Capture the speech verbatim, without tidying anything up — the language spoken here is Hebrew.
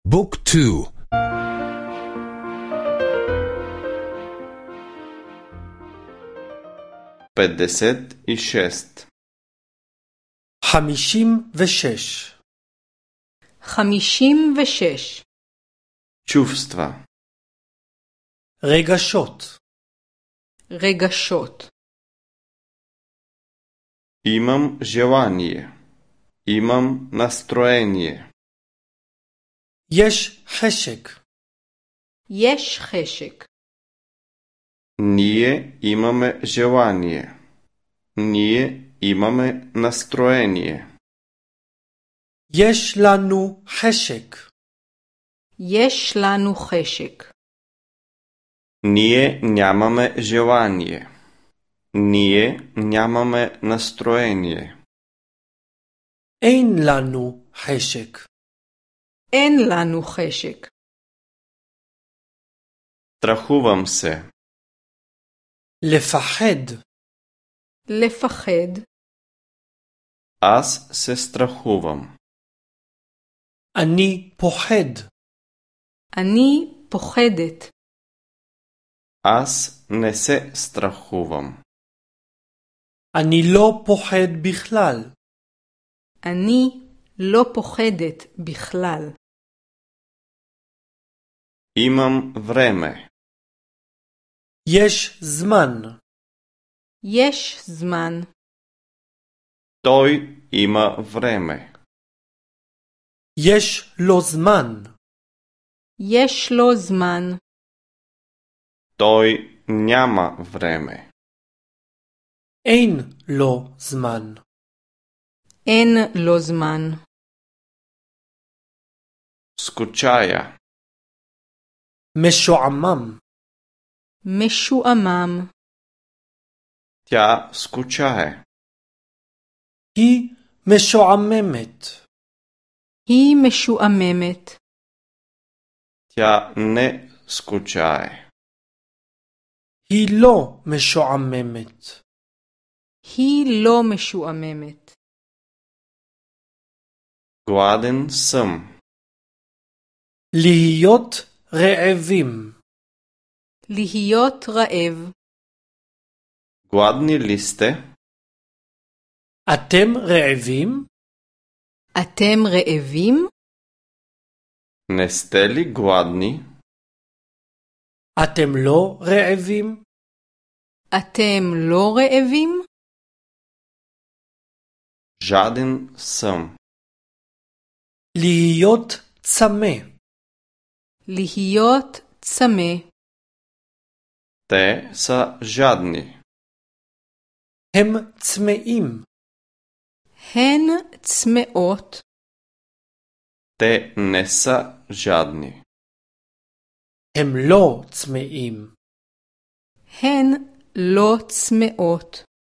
بوك تو петдесет и шесть חמישים ושש חמישים ושש чувства, רגשות, רגשות. имам желание, имам настроение, יש חשק, יש חשק. ние имаме желание, ние имаме настроение, יש לנו חשק, יש לנו חשק. ние нямаме желание, ние нямаме настроение, אין לנו חשק, אין לנו חשק. страхувам се, לפחד, לפחד. аз се страхувам, אני פוחד, אני פוחדת. аз не се страхувам, אני לא פוחד בכלל, אני לא פוחדת בכלל. имам време, יש זמן, יש זמן. той има време, יש לו זמן, יש לו זמן. той няма време, אין לו זמן. אין לו זמן. скучая, משועמם, משועמם. тя скучае, היא משועממת, היא משועממת. тя не скучае, היא לא משועממת. היא לא משועממת. гладен съм, להיות רעבים, להיות רעב. гладни ли сте? אתם רעבים? אתם רעבים? Не сте ли гладни? אתם לא רעבים? אתם לא רעבים? жаден съм, להיות צמא, להיות צמא. те са жадни, הם צמאים, הן צמאות. те не са жадни, הם לא צמאים. הן לא צמאות.